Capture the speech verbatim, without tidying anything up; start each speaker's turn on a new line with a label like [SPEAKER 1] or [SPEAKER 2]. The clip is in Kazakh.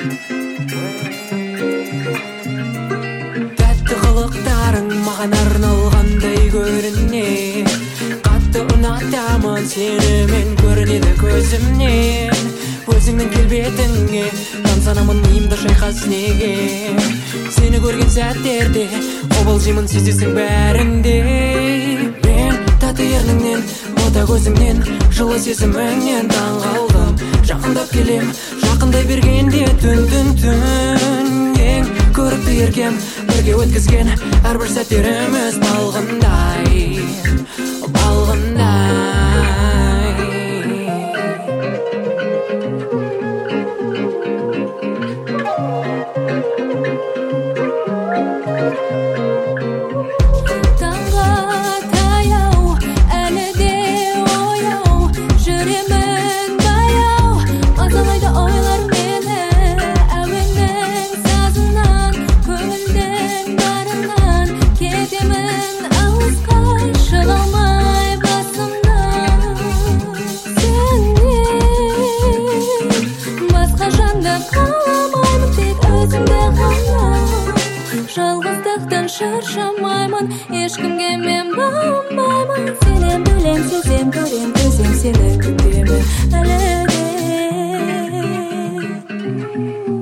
[SPEAKER 1] Тәтті қылықтарың маған арналғандай көріне, қатты ұнатамын сені мен, көрінеді көзімнен. Өзіңнің келбетіңе тамсанамын, миымды шайқас неге. Сені көрген сәттерде қобалжимын, сезесің бәрінде. Мен тәтті ерніңнен, бота көзіңнен, жылы сезіміңнен таң қалдым. Жақындап келем, жақындай бергенде түн түн түн. Ең көрікті еркем, бірге өткізген әрбір сәттеріміз балғындай, балғындай.
[SPEAKER 2] Жалғыздықтан шаршамаймын, ешкімге мен бағынбаймын. Сенен білем, сезем, көрем, төзем, сені күтемін әлі де.